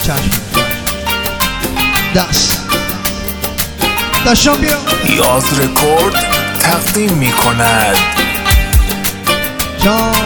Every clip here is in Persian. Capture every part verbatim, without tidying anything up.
چشم دست دستشان بیا. یاز رکورد تقدیم می کند جان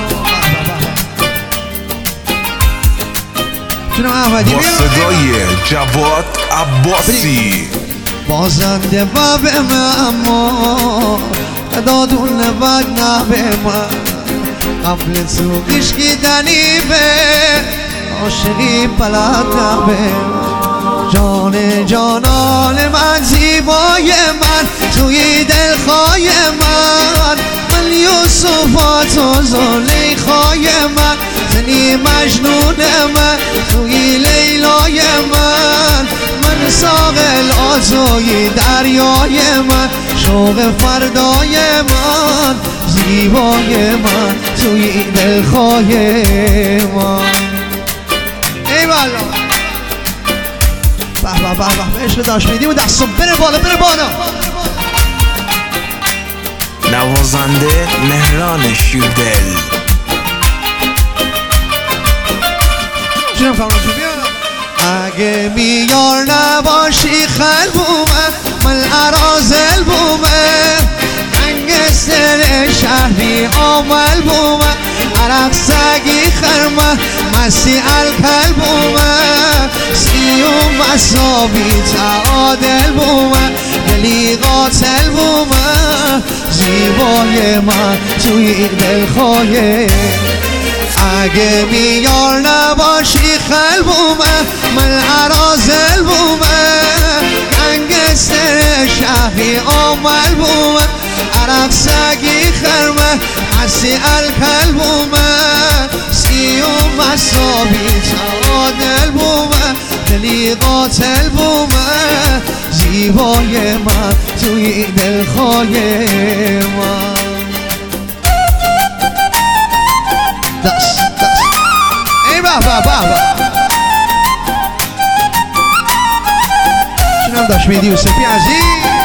جناب احمدی با صدای جواد عباسی. بازنده و به اما دادون بد نه به من قبل تو عشقی دنی به عاشقی بلد نه به جان جانان من زیبای من توی دلخواه من من یوسفات و زلیخای من زنی مجنون من توی لیلای من من ساقل آزوی دریای من شوق فردای من زیبای من توی دلخواه من. ای والا به به به به عشق داشت میدیم و دستو بره بالا بره بالا. نوازنده مهران شیردل. جنم فرمانجو بیا. اگه میار نباشی خلبومه من ارازل بومه انگستر شهری آمل بومه عرق سگی خرمه مسی الکل بومه سیوم مساوی تعادل بومه دلی قاتل بومه زیبای من توی دلخواه. اگه میار نباشی خلبومه من ارازل بومه انگستر شهری آمل بومه عرق سگی خرمه مسی الکل بومه سیوم مسابی تعادل بومه دلی قاتل بومه زیبای من توی دلخواه من. دست دست ای بابا بابا شنم داشت میدی و سپی عزیز.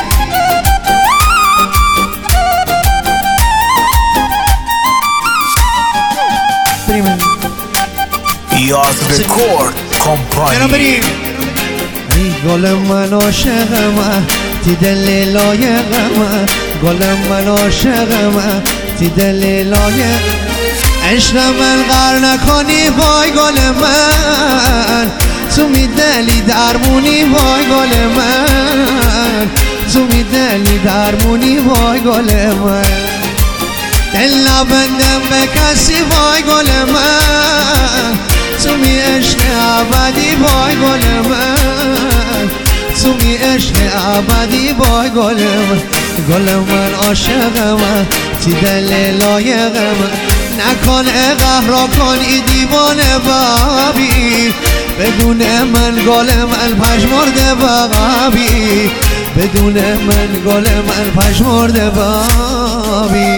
بریم یاز رکورد کمپانی. بریم ای گل من عاشق من تی دل لایق من گل من عاشق من تی دل لایق عشق من غر نکنی وای گل من تو میدلی درمونی وای گل من تو میدلی درمونی وای گل من دل نبندم به کسی وای گل من تو می عشق ابدی وای گل من تو می عشق ابدی وای گل من گل من عاشق من تی دل لایق من نکن قهر کن ای دیوانه بابی بدون من گل من پژمرده بابی بدون من گل من پژمرده بابی.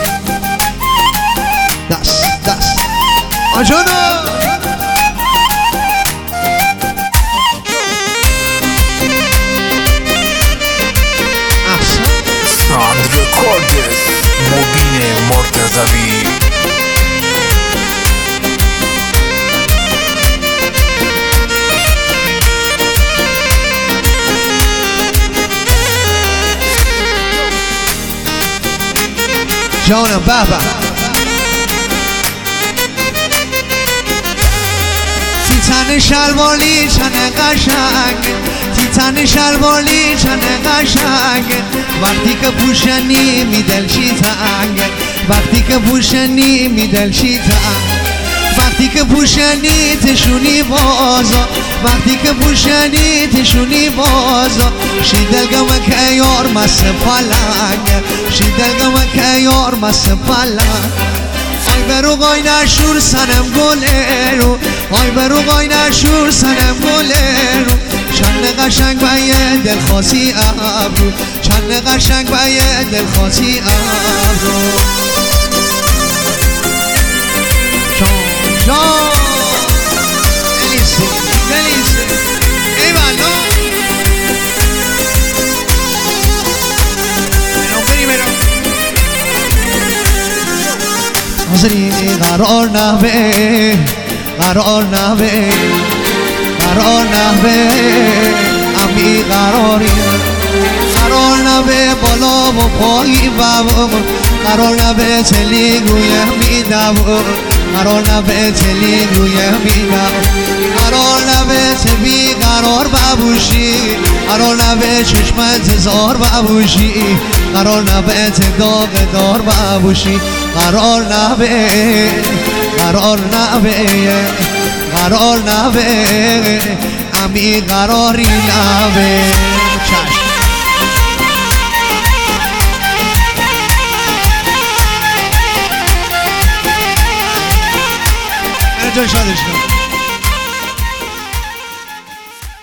دست دست آجانا احسن ساند رکوردز مبین مرتضوی. جانم بابا تیتن شلوالی چنه قشنگ تیتن شلوالی چنه قشنگ وقتی که پوشنی می دلشی تنگ وقتی که پوشنی می دلشی تنگ وقتی که پوشنی تشونی بازا وقتی که پوشنی تشونی بازا شی دلگم که یار مس پلنگ شی دلگم که یار مس پلنگ آی برو قای نشور سنم گلرو آی برو قای نشور سنم گلرو چند قشنگ بایه دل خاصی ابرو چند قشنگ بایه دل خاصی ابرو. جان دلیسه دلیسه ای والا بریم بریم بریم حاضری قرار نبه قرار نبه قرار نبه امی قراری قرار نبه بالا و پایی بابا قرار نبه چلی گویم میدم قرار نبه چلی گویم میدم قرار نبه چه بی قرار ببوشی قرار نبه چشمت زار ببوشی قرار نبه چه داغ دار ببوشی قرار نبه قرار نبه قرار نبه امی قراری نبه چشم جای شادش کن